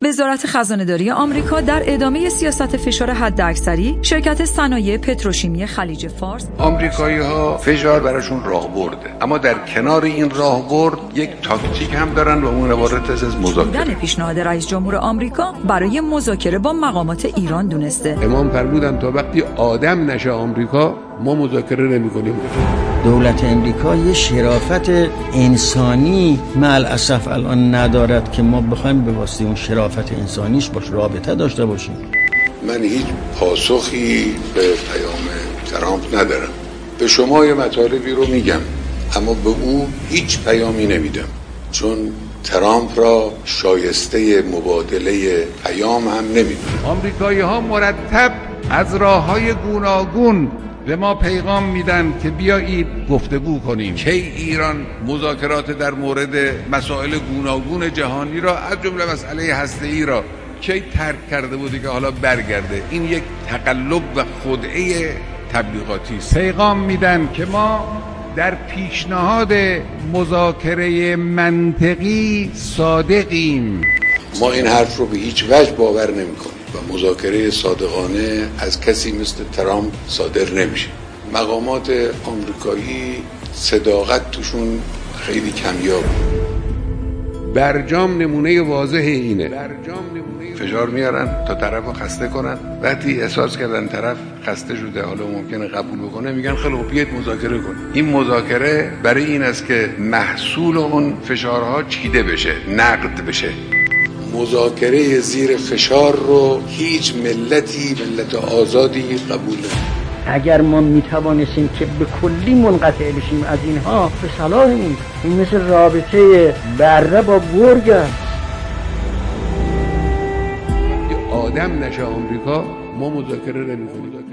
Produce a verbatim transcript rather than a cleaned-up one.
وزارت خزانه‌داری آمریکا در ادامه سیاست فشار حداکثری شرکت صنایع پتروشیمی خلیج فارس، آمریکایی‌ها فشار براشون راه برده، اما در کنار این راه برد یک تاکتیک هم دارن و اون عبارت از مذاکره. پیشنهاد رئیس جمهور آمریکا برای مذاکره با مقامات ایران دونسته. امام فرمودن تا وقتی آدم نشه آمریکا ما مذاکره نمی‌کنیم. دولت امریکا یه شرافت انسانی معالاسف الان ندارد که ما بخوایم به واسطه اون شرافت انسانیش باش رابطه داشته باشیم. من هیچ پاسخی به پیام ترامپ ندارم. به شما یه مطالبی رو میگم اما به او هیچ پیامی نمیدم، چون ترامپ را شایسته مبادله پیام هم نمیدونم. آمریکایی‌ها مرتب از راه‌های گوناگون به ما پیغام میدن که بیایید گفتگو کنیم. کی ایران مذاکرات در مورد مسائل گوناگون جهانی را از جمله مسئله هسته‌ای را کی ترک کرده بوده که حالا برگرده؟ این یک تقلب و خدعه تبلیغاتی است. پیغام میدن که ما در پیشنهاد مذاکره منطقی صادقیم. ما این حرف رو به هیچ وجه باور نمی‌کنیم و مذاکره صادقانه از کسی مثل ترامپ صادر نمیشه. مقامات آمریکایی صداقت توشون خیلی کمیابه. برجام نمونه واضح اینه. برجام نمونه فشار میارن تا طرفو خسته کنن، وقتی احساس کردن طرف خسته شده حالا ممکنه قبول بکنه میگن خیلی خوب بیاید مذاکره کنیم. این مذاکره برای این است که محصول اون فشارها چیده بشه، نقد بشه. مذاکره زیر فشار رو هیچ ملتی ملت آزادی قبول نمی‌کنه. اگر ما میتوانستیم که به کلی منقطع بشیم از اینها به صلاحمون. این مثل رابطه بره با گرگ است. آدم نشه آمریکا ما مذاکره نمی‌کنیم.